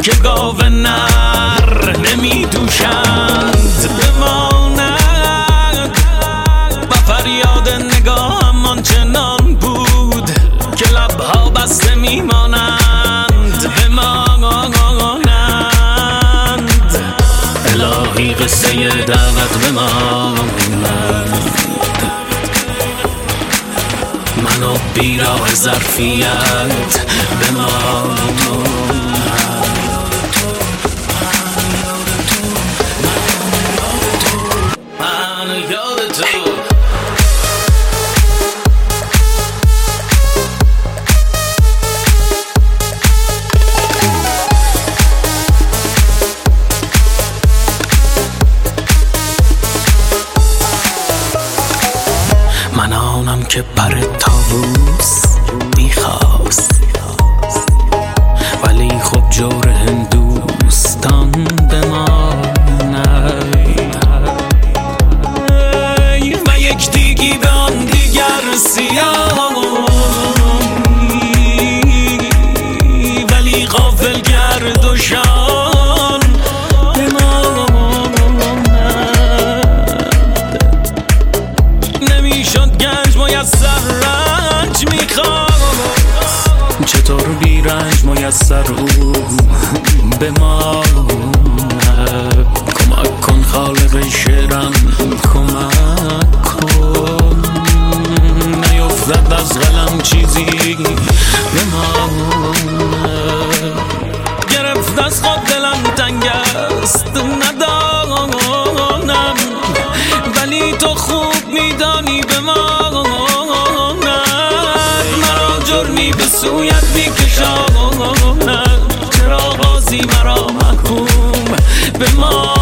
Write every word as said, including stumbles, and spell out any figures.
که گاو نر نمی دوشند بماند و فریاد نگاهم آنچنان بود که لبها بسته میمانند بمانند. الهی قصه دعوت بماند، منو بیراه ظرفیت بماند. من آنم که پر طاووس میخواست، ولی خب جور هندوستان بماند و یک دیگی به آن دیگر سیاه، ولی غافل گرد و شان نمیشد گنج میسر رنج میخواست، چطور بی رنج میسر او به ما. کمک کن خالق شعرم کمک کن، نیفتد از قلم چیزی به ما. گرفت از خود دلم تنگ است ندانم، ولی تو خوب میدانی به ما. مرا جرمی به سویت میکشاند، چرا بازی مرا محکوم به ما.